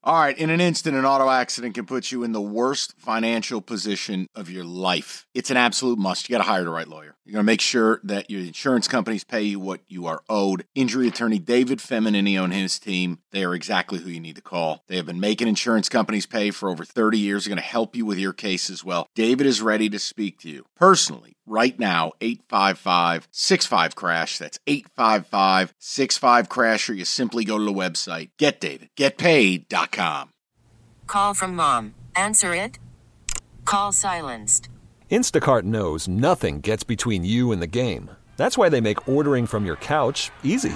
All right, in an instant, an auto accident can put you in the worst financial position of your life. It's an absolute must. You got to hire the right lawyer. You're going to make sure that your insurance companies pay you what you are owed. Injury attorney David Feminini and his team, they are exactly who you need to call. They have been making insurance companies pay for over 30 years. They're going to help you with your case as well. David is ready to speak to you personally right now. 855-65-CRASH. That's 855-65-CRASH, or you simply go to the website, getdavidgetpaid.com. Call from mom. Answer it. Call silenced. Instacart knows nothing gets between you and the game. That's why they make ordering from your couch easy.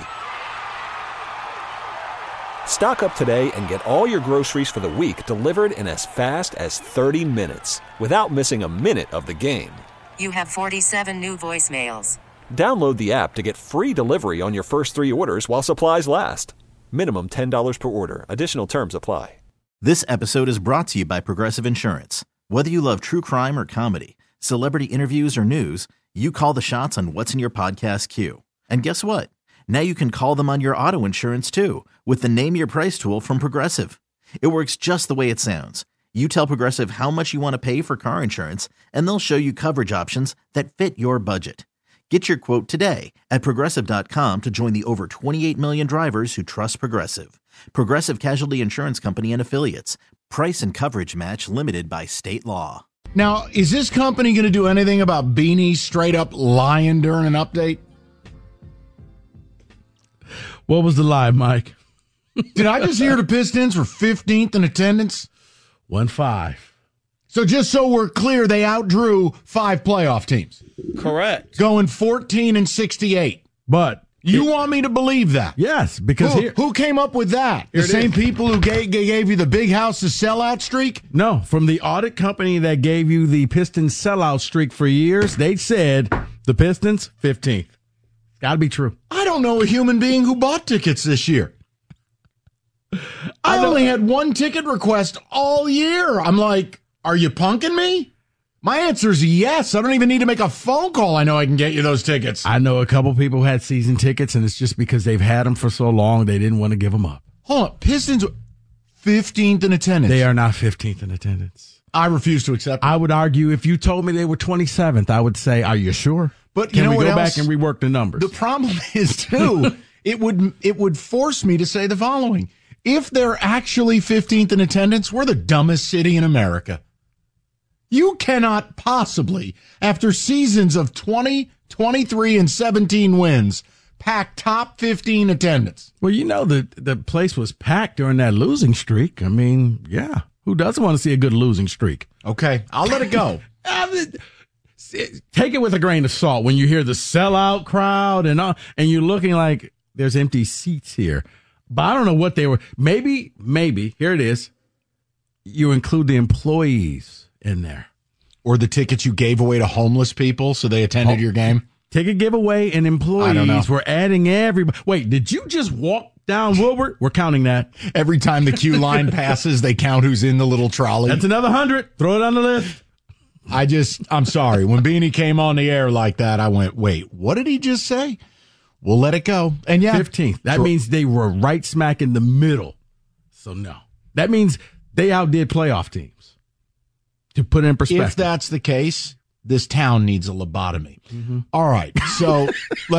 Stock up today and get all your groceries for the week delivered in as fast as 30 minutes without missing a minute of the game. You have 47 new voicemails. Download the app to get free delivery on your first 3 orders while supplies last. Minimum $10 per order. Additional terms apply. This episode is brought to you by Progressive Insurance. Whether you love true crime or comedy, celebrity interviews or news, you call the shots on what's in your podcast queue. And guess what? Now you can call them on your auto insurance too with the Name Your Price tool from Progressive. It works just the way it sounds. You tell Progressive how much you want to pay for car insurance, and they'll show you coverage options that fit your budget. Get your quote today at Progressive.com to join the over 28 million drivers who trust Progressive. Progressive Casualty Insurance Company and Affiliates. Price and coverage match limited by state law. Now, is this company going to do anything about Beanie straight up lying during an update? What was the lie, Mike? Did I just hear the Pistons were 15th in attendance? 1-5. So just so we're clear, they outdrew 5 playoff teams. Correct. Going 14-68. But you want me to believe that? Yes, because who came up with that? The same people who gave you the big house to sellout streak? No, from the audit company that gave you the Pistons sellout streak for years, they said the Pistons 15th. Got to be true. I don't know a human being who bought tickets this year. I only had one ticket request all year. I'm like, are you punking me? My answer is yes. I don't even need to make a phone call. I know I can get you those tickets. I know a couple people had season tickets, and it's just because they've had them for so long, they didn't want to give them up. Hold on. Pistons 15th in attendance. They are not 15th in attendance. I refuse to accept it. I would argue if you told me they were 27th, I would say, are you sure? But Can you know we what go else? back and rework the numbers? The problem is, too, it would force me to say the following. If they're actually 15th in attendance, we're the dumbest city in America. You cannot possibly, after seasons of 20, 23, and 17 wins, pack top 15 attendance. Well, you know, the place was packed during that losing streak. I mean, yeah. Who doesn't want to see a good losing streak? Okay, I'll let it go. Take it with a grain of salt when you hear the sellout crowd and you're looking like there's empty seats here. But I don't know what they were. Maybe, here it is. You include the employees in there. Or the tickets you gave away to homeless people so they attended your game. Ticket giveaway and employees. We're adding everybody. Wait, did you just walk down Wilbur? We're counting that. Every time the queue line passes, they count who's in the little trolley. That's another 100. Throw it on the list. I'm sorry. When Beanie came on the air like that, I went, wait, what did he just say? We'll let it go. And yeah. 15th. That means they were right smack in the middle. So no. That means they outdid playoff teams. To put it in perspective. If that's the case, this town needs a lobotomy. Mm-hmm. All right. So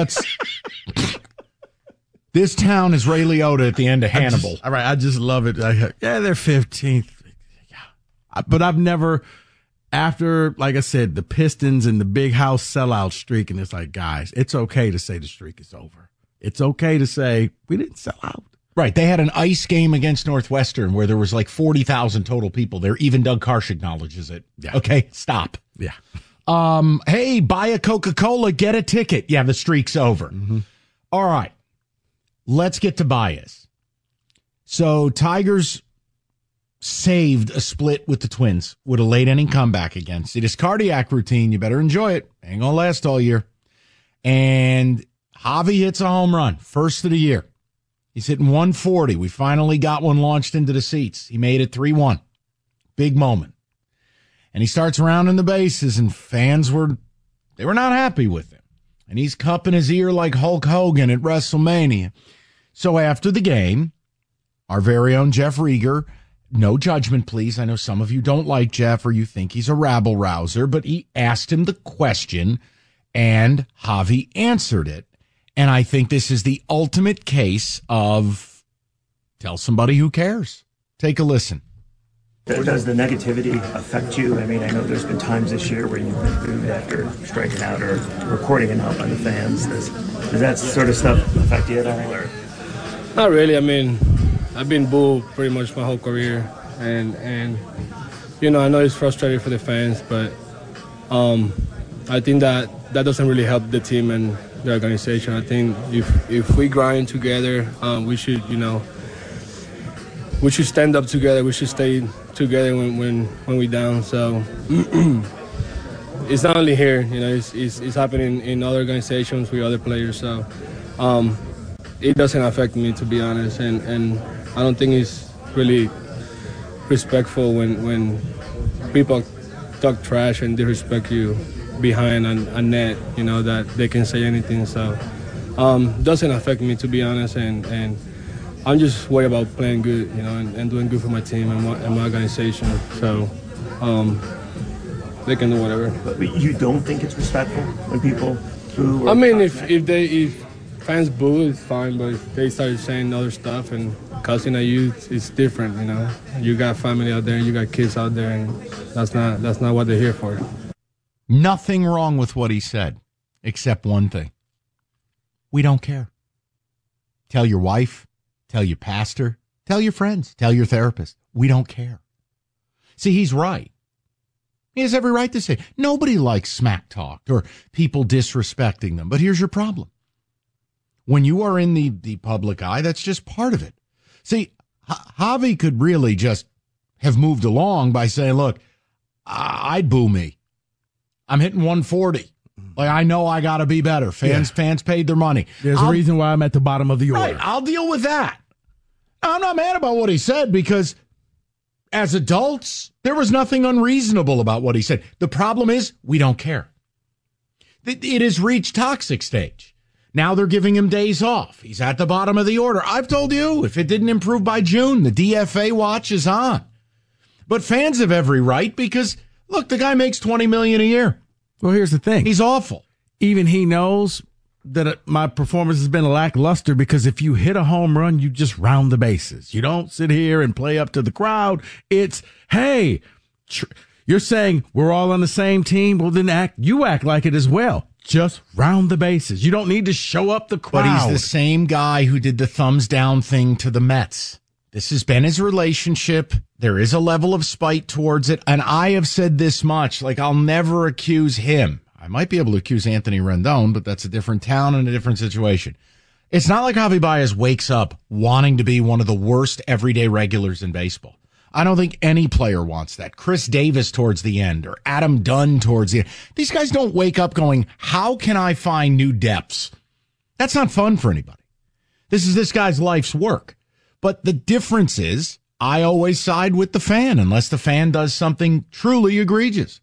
this town is Ray Liotta at the end of Hannibal. All right. I just love it. Yeah, they're 15th. Yeah. But I've never, after, like I said, the Pistons and the big house sellout streak, and it's like, guys, it's okay to say the streak is over. It's okay to say we didn't sell out. Right. They had an ice game against Northwestern where there was like 40,000 total people there. Even Doug Karsh acknowledges it. Yeah. Okay, stop. Yeah. Hey, buy a Coca-Cola, get a ticket. Yeah, the streak's over. Mm-hmm. All right. Let's get to Baez. So Tigers saved a split with the Twins with a late inning comeback against it. His cardiac routine, you better enjoy it. Ain't gonna last all year. And Javi hits a home run, first of the year. He's hitting 140. We finally got one launched into the seats. He made it 3-1. Big moment. And he starts rounding the bases, and fans were not happy with him. And he's cupping his ear like Hulk Hogan at WrestleMania. So after the game, our very own Jeff Rieger, no judgment, please. I know some of you don't like Jeff or you think he's a rabble-rouser, but he asked him the question, and Javi answered it. And I think this is the ultimate case of tell somebody who cares. Take a listen. Does the negativity affect you? I mean, I know there's been times this year where you've been booed after striking out or recording it out by the fans. Does that sort of stuff affect you at all? Or? Not really. I mean, I've been booed pretty much my whole career. And you know, I know it's frustrating for the fans, but I think that doesn't really help the team and the organization. I think if we grind together, we should, you know, we should stand up together. We should stay together when we're down. So it's not only here, you know, it's happening in other organizations with other players. So it doesn't affect me, to be honest. And I don't think it's really respectful when people talk trash and disrespect you behind a net, you know, that they can say anything. So doesn't affect me, to be honest. And I'm just worried about playing good, you know, and doing good for my team and my organization. So they can do whatever. But you don't think it's respectful when people boo? I mean, if fans boo, it's fine. But if they start saying other stuff and cussing at you, it's different, you know. You got family out there, you got kids out there, and that's not what they're here for. Nothing wrong with what he said, except one thing. We don't care. Tell your wife. Tell your pastor, tell your friends, tell your therapist. We don't care. See, he's right. He has every right to say, nobody likes smack talk or people disrespecting them. But here's your problem. When you are in the public eye, that's just part of it. See, Javi could really just have moved along by saying, look, I'd boo me. I'm hitting 140. Like, I know I got to be better. Fans paid their money. There's a reason why I'm at the bottom of the order. Right, I'll deal with that. I'm not mad about what he said because as adults, there was nothing unreasonable about what he said. The problem is we don't care. It has reached toxic stage. Now they're giving him days off. He's at the bottom of the order. I've told you, if it didn't improve by June, the DFA watch is on. But fans have every right because, look, the guy makes $20 million a year. Well, here's the thing. He's awful. Even he knows that my performance has been lackluster because if you hit a home run, you just round the bases. You don't sit here and play up to the crowd. It's, hey, you're saying we're all on the same team. Well, then act like it as well. Just round the bases. You don't need to show up the crowd. But he's the same guy who did the thumbs down thing to the Mets. This has been his relationship. There is a level of spite towards it. And I have said this much, like I'll never accuse him. I might be able to accuse Anthony Rendon, but that's a different town and a different situation. It's not like Javi Baez wakes up wanting to be one of the worst everyday regulars in baseball. I don't think any player wants that. Chris Davis towards the end or Adam Dunn towards the end. These guys don't wake up going, how can I find new depths? That's not fun for anybody. This is this guy's life's work. But the difference is I always side with the fan unless the fan does something truly egregious.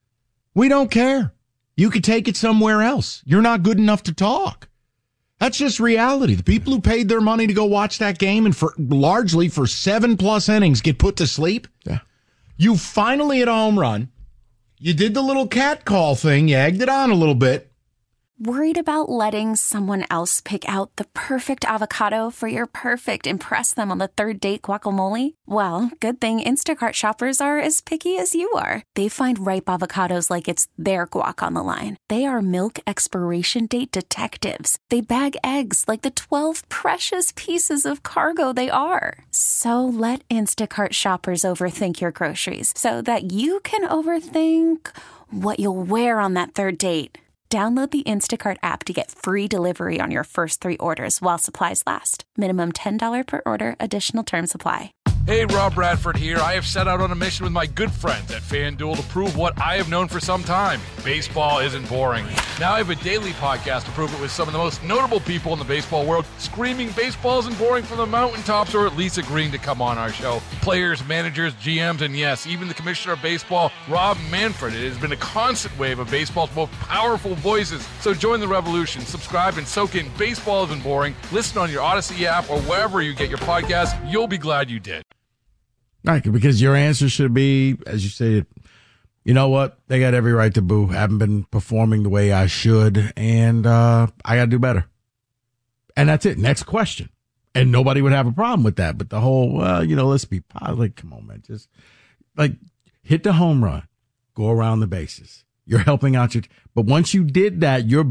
We don't care. You could take it somewhere else. You're not good enough to talk. That's just reality. The people who paid their money to go watch that game and largely for 7+ innings get put to sleep. Yeah. You finally hit a home run. You did the little cat call thing. You egged it on a little bit. Worried about letting someone else pick out the perfect avocado for your perfect impress them on the third date guacamole? Well, good thing Instacart shoppers are as picky as you are. They find ripe avocados like it's their guac on the line. They are milk expiration date detectives. They bag eggs like the 12 precious pieces of cargo they are. So let Instacart shoppers overthink your groceries so that you can overthink what you'll wear on that third date. Download the Instacart app to get free delivery on your first 3 orders while supplies last. Minimum $10 per order. Additional terms apply. Hey, Rob Bradford here. I have set out on a mission with my good friends at FanDuel to prove what I have known for some time. Baseball isn't boring. Now I have a daily podcast to prove it with some of the most notable people in the baseball world, screaming baseball isn't boring from the mountaintops, or at least agreeing to come on our show. Players, managers, GMs, and yes, even the commissioner of baseball, Rob Manfred. It has been a constant wave of baseball's most powerful voices. So join the revolution. Subscribe and soak in Baseball Isn't Boring. Listen on your Odyssey app or wherever you get your podcasts. You'll be glad you did. Right, because your answer should be, as you said, you know what? They got every right to boo. Haven't been performing the way I should, and I got to do better. And that's it. Next question. And nobody would have a problem with that. But the whole, let's be positive. Come on, man. Just, hit the home run. Go around the bases. You're helping out your – but once you did that, you're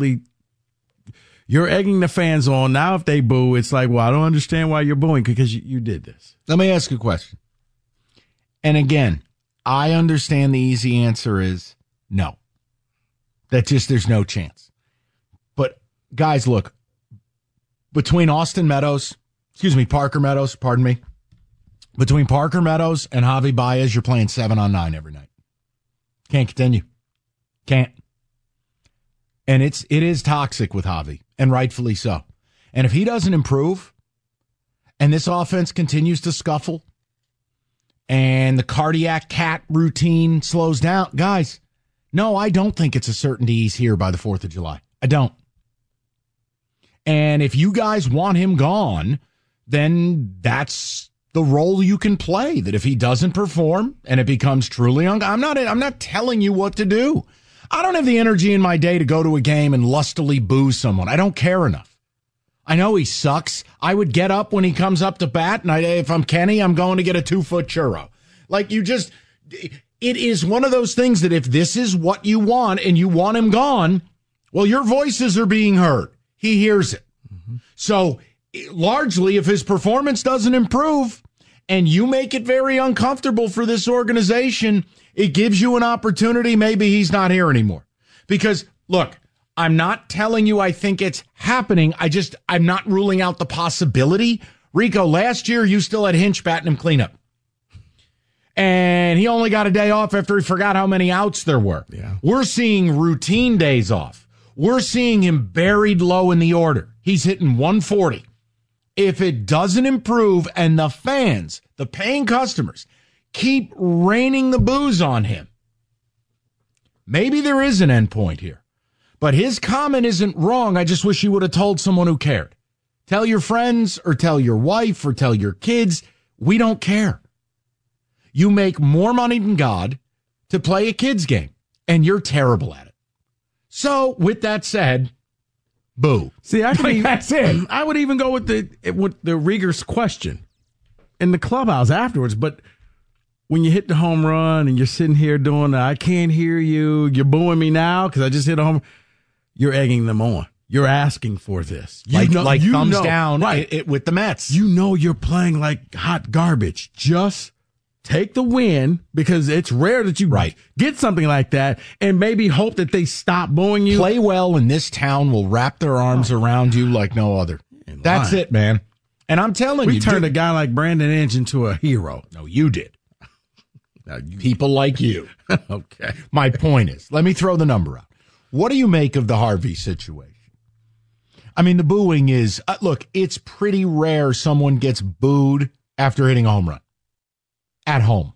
egging the fans on. Now if they boo, it's like, well, I don't understand why you're booing because you did this. Let me ask you a question. And again, I understand the easy answer is no. There's no chance. But guys, look, between Parker Meadows, between Parker Meadows and Javi Baez, you're playing 7-on-9 every night. Can't continue. Can't. And it is toxic with Javi, and rightfully so. And if he doesn't improve, and this offense continues to scuffle, and the cardiac cat routine slows down, guys, no, I don't think it's a certainty he's here by the 4th of July. I don't. And if you guys want him gone, then that's the role you can play. That if he doesn't perform and it becomes truly, I'm not telling you what to do. I don't have the energy in my day to go to a game and lustily boo someone. I don't care enough. I know he sucks. I would get up when he comes up to bat, and if I'm Kenny, I'm going to get a 2-foot churro. It is one of those things that if this is what you want and you want him gone, well, your voices are being heard. He hears it. Mm-hmm. So largely, if his performance doesn't improve and you make it very uncomfortable for this organization, it gives you an opportunity. Maybe he's not here anymore. Because, look, I'm not telling you I think it's happening. I'm not ruling out the possibility. Rico, last year you still had Hinch batting him cleanup. And he only got a day off after he forgot how many outs there were. Yeah. We're seeing routine days off. We're seeing him buried low in the order. He's hitting 140. If it doesn't improve and the fans, the paying customers, keep raining the boos on him, maybe there is an end point here. But his comment isn't wrong. I just wish he would have told someone who cared. Tell your friends or tell your wife or tell your kids, we don't care. You make more money than God to play a kid's game, and you're terrible at it. So, with that said, boo. See, that's it. I would even go with the Rieger's question in the clubhouse afterwards. But when you hit the home run and you're sitting here doing I can't hear you, you're booing me now because I just hit a home. You're egging them on. You're asking for this. Thumbs down right. With the Mets. You know you're playing like hot garbage. Just take the win because it's rare that you get something like that and maybe hope that they stop booing you. Play well and this town will wrap their arms around you like no other. That's it, man. And I'm telling you. We turned a guy like Brandon Inge into a hero. No, you did. People like you. Okay. My point is, let me throw the number out. What do you make of the Harvey situation? I mean, the booing is, look, it's pretty rare someone gets booed after hitting a home run. At home.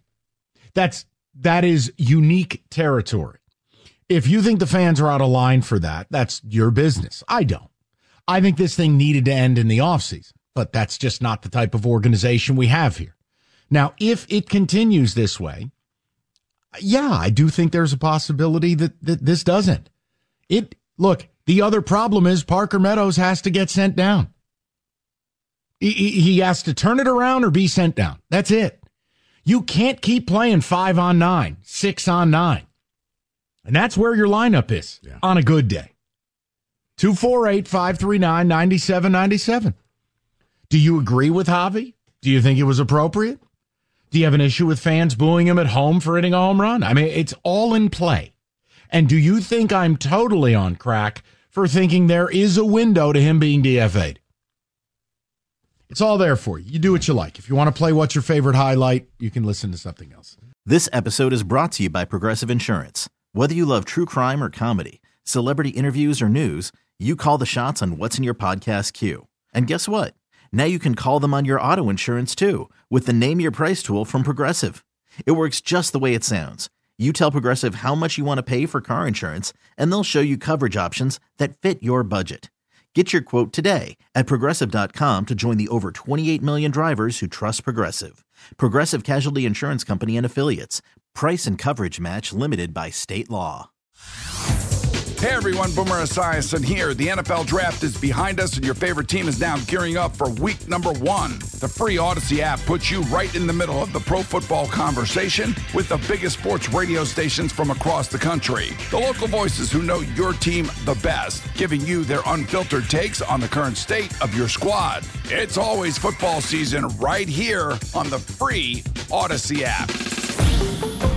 That is unique territory. If you think the fans are out of line for that, that's your business. I don't. I think this thing needed to end in the offseason, but that's just not the type of organization we have here. Now, if it continues this way, yeah, I do think there's a possibility that this doesn't. Look, the other problem is Parker Meadows has to get sent down. He has to turn it around or be sent down. That's it. You can't keep playing 5-on-9, 6-on-9. And that's where your lineup is on a good day. 248-539-9797. Do you agree with Javi? Do you think it was appropriate? Do you have an issue with fans booing him at home for hitting a home run? I mean, it's all in play. And do you think I'm totally on crack for thinking there is a window to him being DFA'd? It's all there for you. You do what you like. If you want to play What's Your Favorite Highlight, you can listen to something else. This episode is brought to you by Progressive Insurance. Whether you love true crime or comedy, celebrity interviews or news, you call the shots on what's in your podcast queue. And guess what? Now you can call them on your auto insurance too with the Name Your Price tool from Progressive. It works just the way it sounds. You tell Progressive how much you want to pay for car insurance, and they'll show you coverage options that fit your budget. Get your quote today at Progressive.com to join the over 28 million drivers who trust Progressive. Progressive Casualty Insurance Company and Affiliates. Price and coverage match limited by state law. Hey everyone, Boomer Esiason here. The NFL Draft is behind us and your favorite team is now gearing up for week number 1. The free Odyssey app puts you right in the middle of the pro football conversation with the biggest sports radio stations from across the country. The local voices who know your team the best, giving you their unfiltered takes on the current state of your squad. It's always football season right here on the free Odyssey app.